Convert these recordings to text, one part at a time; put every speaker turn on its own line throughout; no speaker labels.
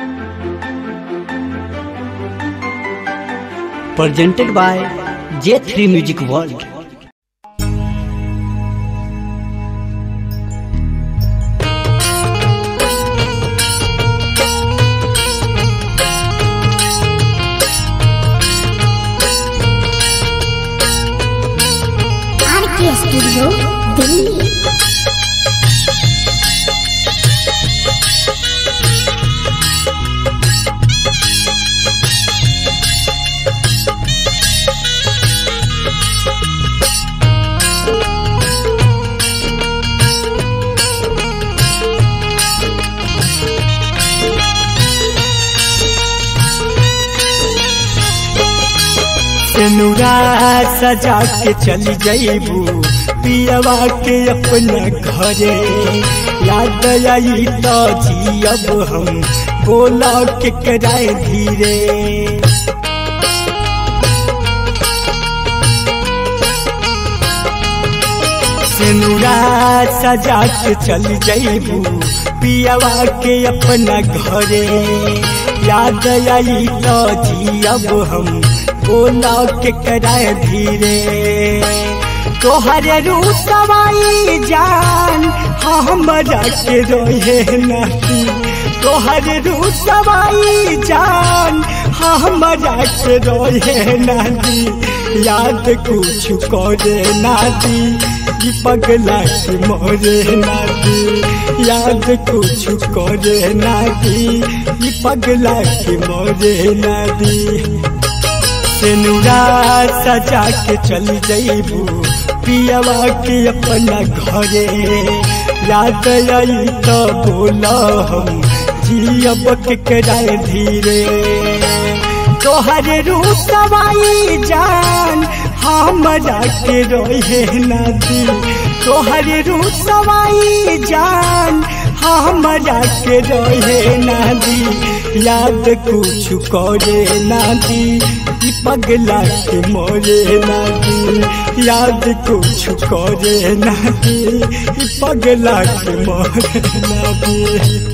Presented by J3 Music World.
RK Studio, Delhi.
सेनुरा सजा के चली जईबू पियवा के अपना घरे, याद आई तो जियब हम बोला के कराए धीरे। सेनुरा सजा के चली जईबू पियवा के अपना घरे, याद आई तो जियब हम बोला के कराए धीरे। तोहरे रूसवाई जान हमरा के रोहे नहीं, तोहरे रूसवाई जान हमरा के रोहे नहीं, याद कुछ करे ना दी पगला के मोरे ना दी, याद कुछ करे ना दी पगला के मोरे ना दी। सेनुरा सजा के चल जईबू पियवा के अपना घरे, याद आई तो बोला हम जियब के कराए धीरे। तोहरे रूसवाई जान हमरा के रोहे ना दी, तोहरे रूसवाई जान हमरा के रोहे ना दी, याद कुछ करे ना दी पगला के मोरे ना दी, याद कुछ करे ना दी पगला के मोरे ना दी।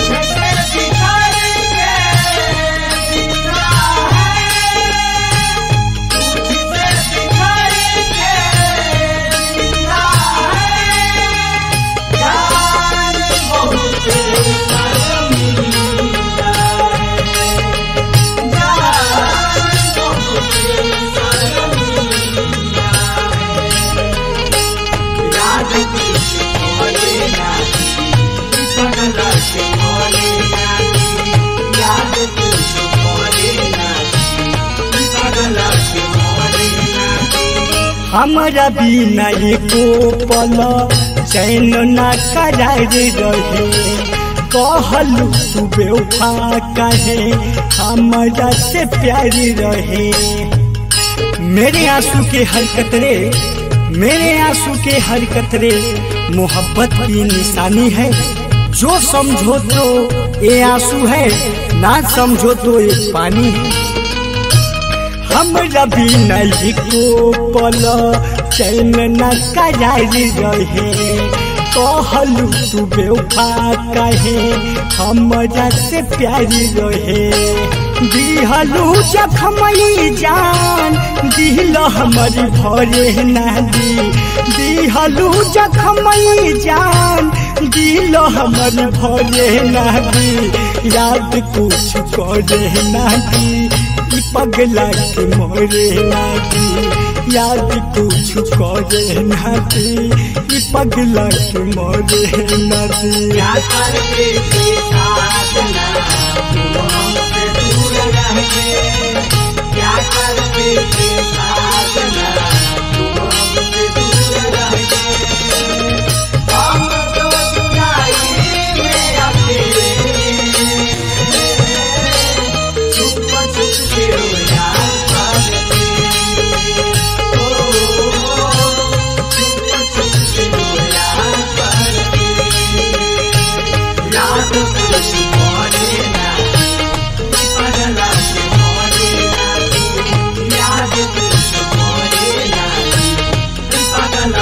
हमरा बिना एको पल चैन ना करार रहे, कहलू तू बेवफा कहे हमरा से प्यार रहे। मेरे आंसू के हर कतरे, मेरे आंसू के हर कतरे मोहब्बत की निशानी है, जो समझो तो ये आंसू है, ना समझो तो ये पानी है। हमरा बिना एको पल चैन न करार रहे, कहलू तू बेवफा कहे हमरा से प्यार रहे। दिहलू जखमई जान दिल हमारी भरे ना दी, दिहलू जखमई जान दिल हमारी भरे ना दी, याद कुछ करे ना दी पगला के मोरे ना दी, याद कुछ करे ना दी पगला के मोरे ना दी।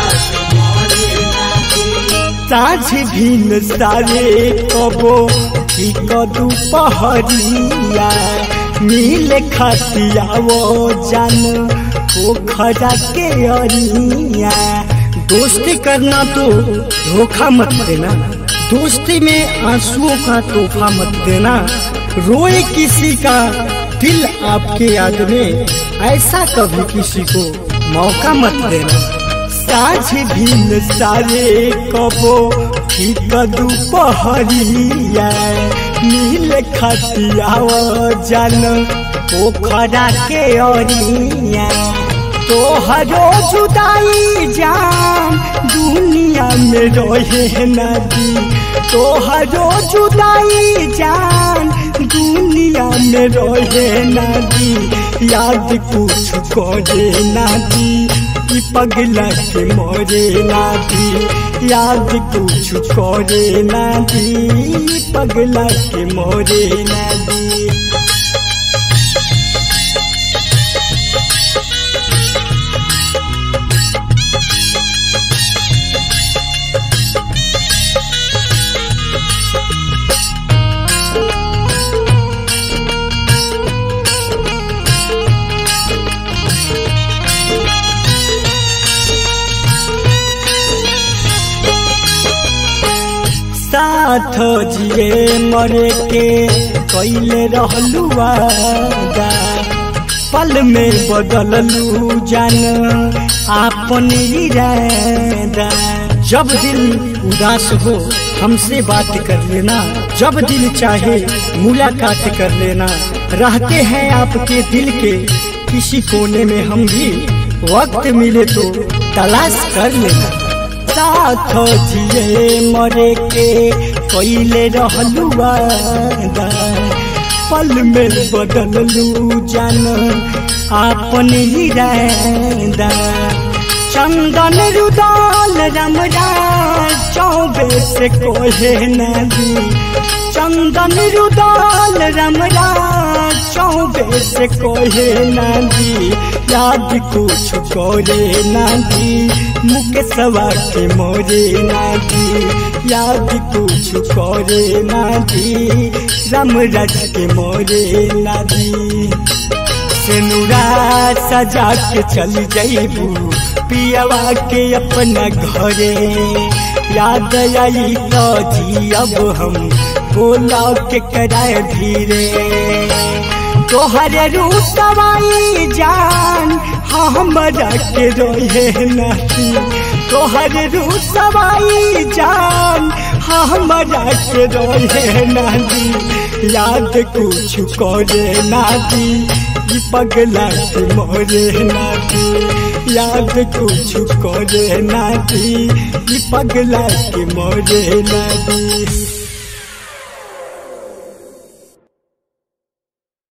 साझ भीन सारे कबो ठीक दुपहरिया मिले खतिया वो जान पोखरा के अरिया। दोस्ती करना तो धोखा मत देना, दोस्ती में आंसुओं का तोहफा मत देना। रोए किसी का दिल आपके याद में, ऐसा कभी किसी को मौका मत देना। साझ भील सारे कबो ठीक दुपहरिया मिल खतिया जान पोखरा के अरिया। तोहरो जुदाई जान दुनिया में रहे नदी, तोहरो जुदाई जान दुनिया में रहे नदी। याद कुछ करे नदी पगला के मोरे नदी, याद कुछ करे नदी पगला के मोरे नदी। साथ जिए मरे के कैले रहलू वादा, पल में बदललू जान आपन इरादा। जब दिल उदास हो हमसे बात कर लेना, जब दिल चाहे मुलाकात कर लेना। रहते हैं आपके दिल के किसी कोने में हम भी, वक्त मिले तो तलाश कर लेना। साथ जिए मरे के कैले रहलू वादा, पल में बदललू जान आपन इरादा। चंदन रुदाल रमराज चौबे से कोहे नदी, चंदन रुदाल रमराज चौबे से कोहे नदी। याद कुछ करे नदी मुकेशवा के मोरे नदी, याद कुछ करे नदी रामराज के मोरे नदी। सेनुरा सजा के चल जइबू पियवा के अपना घरे, याद आई तो जियब हम बोला के कराए धीरे। तोहरे रूसवाई जान हमरा के रोहे नहीं, तोहरे रूसवाई जान हमरा के रोहे नहीं। याद कुछ करे नादी पगला के मोरे नादी, याद कुछ करे नादी पगला के मोरे नादी।